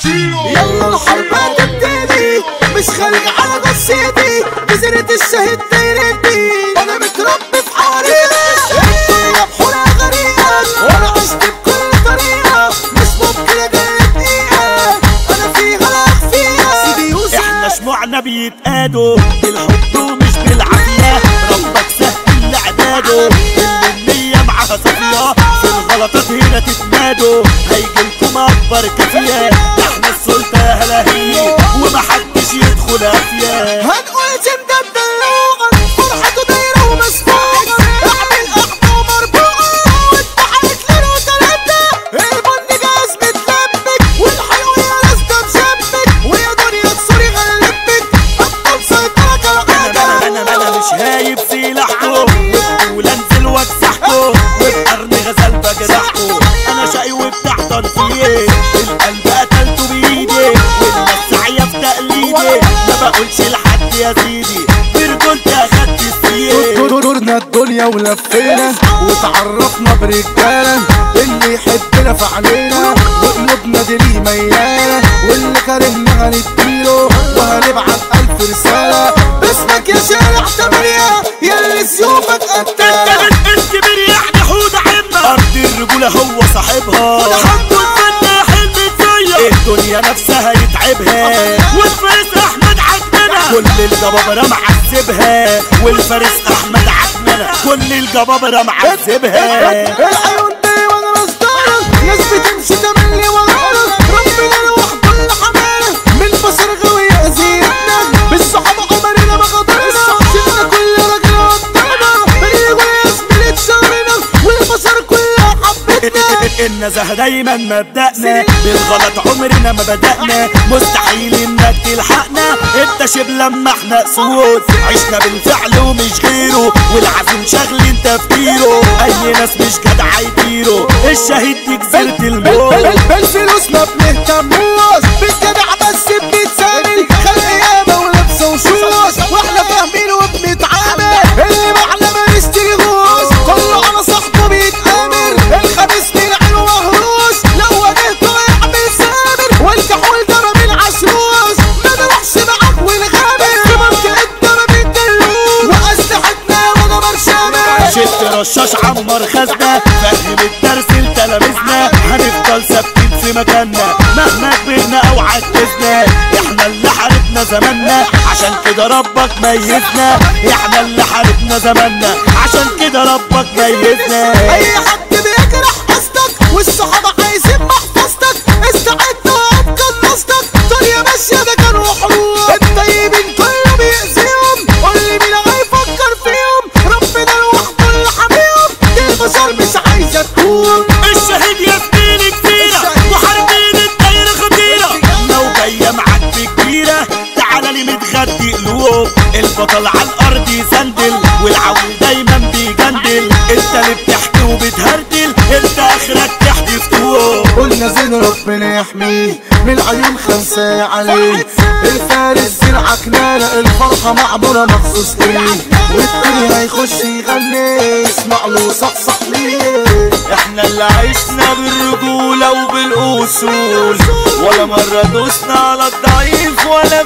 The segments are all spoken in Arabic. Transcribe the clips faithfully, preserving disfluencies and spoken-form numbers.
يلا الحرب هتبتدي، مش خارج على جثتي، جزيرة الشهيد تيردي، انا متربي في حريقة الدنيا بحورها غريقة، وانا عشت بكل طريقة، مش ممكن اجي دقيقة انا فيها لا اخفيها. سيدي يوسف احنا شموعنا بيتقادوا بالحب ومش بالعافية، ربك سهل لعباده اللي النية معاها صافية، في الغلطات هنا تتنادوا هيجيلكم اكبر كافية، احنا السلطة هلاهي ومحدش يدخل افيا. هنقول جمدة الدلوعة فرحته دايرة ومسموعة، اعمل قحطة ومربوعة وانت حالك ليلة وتلاتة، البن جاهز متلبك والحلوية لازدة مشبك، ويا دنيا تسوري غلبك ابطال سيطرة كالعادة. انا انا انا مش هايب سلاحكم وبقول انزل واكسحكم وبقرن غزال بجرحكم، انا شقي وبتاع تنفيذ القلب قتلته بايدي والناس سعيه في تقليدي، ما بقولش لحد يا سيدي برجولتي اخدت السيد. دورنا الدنيا ولفينا وتعرفنا برجالة، اللي يحبنا في عينينا وقلوبنا دي ليه ميالة، واللي كارهنا هنديله وهنبعت ألف رسالة باسمك يا شارع تمانية ياللي سيوفك قتالة. الكبير يعني حود عمة ارض الرجولة هو صاحبها، والحمد لله حلم زيك الدنيا نفسها يتعبها، والفارس احمد عجننا كل الجبابرة معذبها، والفارس احمد عجننا كل الجبابرة معذبها. العيون دي وانا مصدرة ناس بتمشي تملي ورانا، ربنا لوحده اللي حمانا من بشر غوي يأذينا، بالصحابة عمرنا ما غدرنا، شلنا كل راجل قدامنا اللي يقول يا زميلي اتشهرنا، والبشر كلها حبتنا. النزاهة دايما مبدأنا، بالغلط عمرنا ما بدأنا، مستحيل انك تلحقنا، انت شبه لما احنا اسود، عشنا بالفعل ومش غيره، والعزم شغل تفكيره، اي ناس مش جدع يطيروا، الشهيد دي جزيرة الموت. بالفلوس ما بنهتموش، بالجدع بس بنتسامل، خلق ياما ولبسه وشوش، واحنا فاهمين وبنتعامل، اللي معنا ما نشتريهوش، كله على صاحبه بيتآمر، الخبيث من عينه مهروش، لو واجهته يعمل سامر، والكحول ضرب العشروش، ما نروحش معاك ونغامر، في منطقة ضرب الدلوش، وأسلحتنا يا مدمر شامل. شد رشاش عمر خزنة، فهم الدرس لتلاميذنا، هنفضل ثابتين في مكاننا مهما كبرنا او عجزنا، احنا اللي حاربنا زماننا عشان كده ربك ميزنا، احنا اللي حاربنا زماننا عشان كده ربك ميزنا. اي حد بيجرح قصدك والصحابة عايزين محفظتك، استعد وابقى قصدك، دنيا ماشية ده كان وحروب، الطيبين كله بيأذيهم، قولي مين هيفكر فيهم، ربنا لوحده اللي حاميهم، دي البشر مش عايزة تقوم. الشهيد يا زميلي كتيرة وحاربين الدايرة خطيرة، لو جاية معاك بكبيرة تعالى لي متغدي قلوب، البطل على الارض يسندل والعول دايما بيجندل، انت اللي بتحكي وبتهردل، انت اخرك تحكي فتوه. قلنا زين ربنا يحميه من العيون خمسة عليه، الفارس زين عكنانة الفرحة معبرة مخصوص ليه، والتاني هيخش يغني اسمع له صحصح ليه. احنا اللي عشنا بالرجولة وبالأصول، ولا مرة دوسنا على الضعيف ولا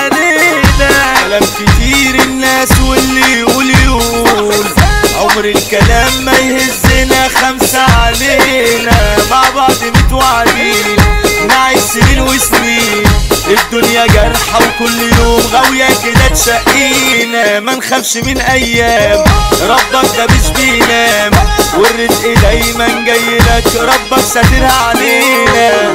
افترينا، كلام كتير الناس واللي يقول يقول، عمر الكلام ما يهزنا، خمسة علينا مع بعض متوعدين نعيش سنين وسنين، الدنيا جرحة وكل يوم غاوية كده تشقينا، ما نخافش من ايام ربك ده مش بينام، والرزق دايما جاي لك ربك ساترها علينا.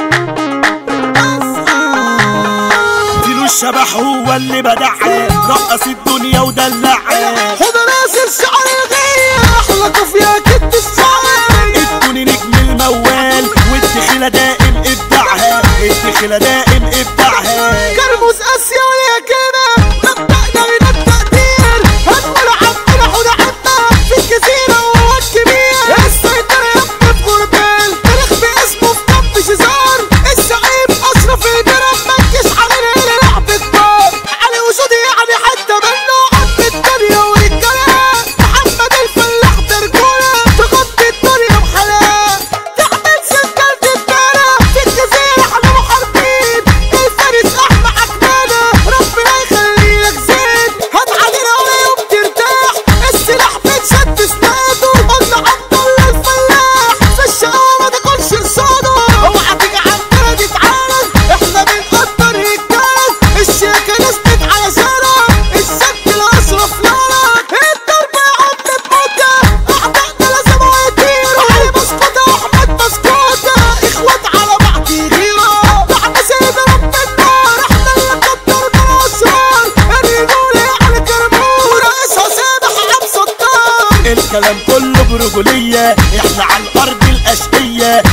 دينو الشبح هو اللي بدعها، رقص الدنيا ودلعها، هذا راس الشعر الغير احلى كافية كت الشعر، ادوني نجم الموال والدخيلة دائم ابداعها، الدخيلة دائم ابداعها، كرموز اسيا ولا كده نبدأنا من التقدير، هنقول عمنا حود عنا في الجزيرة وهو الكبير، السيطرة يبقى في غربال، تاريخ باسمه في كامب شيزار، الزعيم اشرف الجرم مكش علينا هنا لعب كبار، علي وجودي يعني حتى منه عم الدنيا ورجالها، محمد الفلاح برجولة تغطي الدنيا بحلال، تعمل سكرت الدارة في الجزيرة احنا محاربين.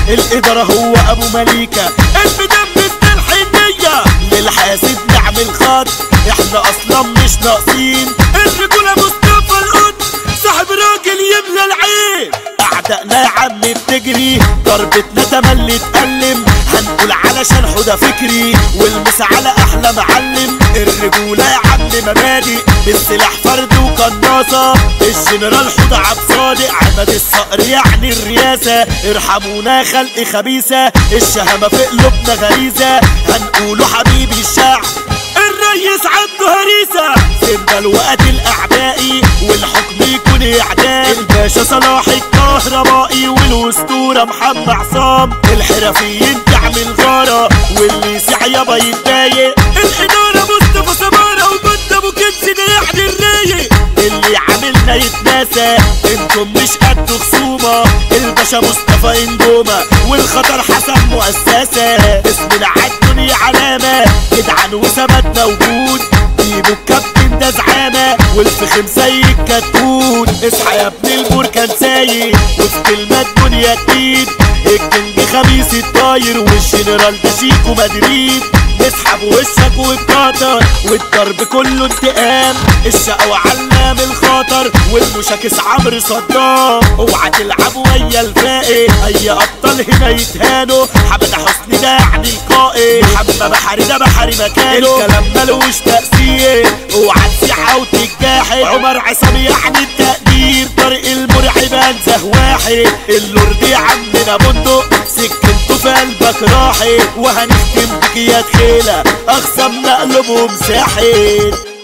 الاداره هو ابو مليكه المدمس الحنيه للحاسب نعمل خط احنا اصلا مش ناقصين الرجوله مصطفى القط صاحب راجل يملى العين اعدائنا يا عم بتجري ضربتنا تملي تألم هنقول علشان حدا فكري والمس على احلى معلم الرجوله يا عم مبادئ بالسلاح فرد وقناصه الجنرال حدا عبد صادق عماد الصقر يعني الرياسه ارحمونا خلق خبيثه الشهامه في قلوبنا غريزه هنقوله حبيبي الشعب الريس عنده هريسه سيبنا الوقت الاعدائي والحكم يكون اعدام الباشا صلاح الكهربائي والاسطوره محمد عصام الحرفيين تعمل غاره واللي يسيع يابا يتضايق الاداره مصطفى سماره وبنت ابو كنز ده يعني الرايق اللي عاملنا يتناسى انتم مش قد خصومه الباشا مصطفى انجومه والخطر حسن مؤسسه اسمنا عالدنيا علامه جدعان وثباتنا وجود جيبوا الكابتن ده زعامه والفخم زي الكتكوت اصحى يا ابن البركان سايق وفي كلمه الدنيا جديد الكينج خميس الطاير والجنرال ده شيكو مدريد نسحب وشك وبقطر والضرب كله انتقام الشقوى علام الخطر والمشاكس عمرو صدام اوعى تلعب ويا الفائق اي ابطال هنا يتهانوا حمد حسني ده يعني القائد محمد بحري ده بحري مكانه الكلام ملوش تأثير اوعى تسيح او تتجاحد عمر عصام يعني التقدير طريق المرعب انزه واحد اللورد يا عمنا بندق سكنته في قلبك راحت وهنختم بك يا تخيله اخصمنا قلوبهم ساحت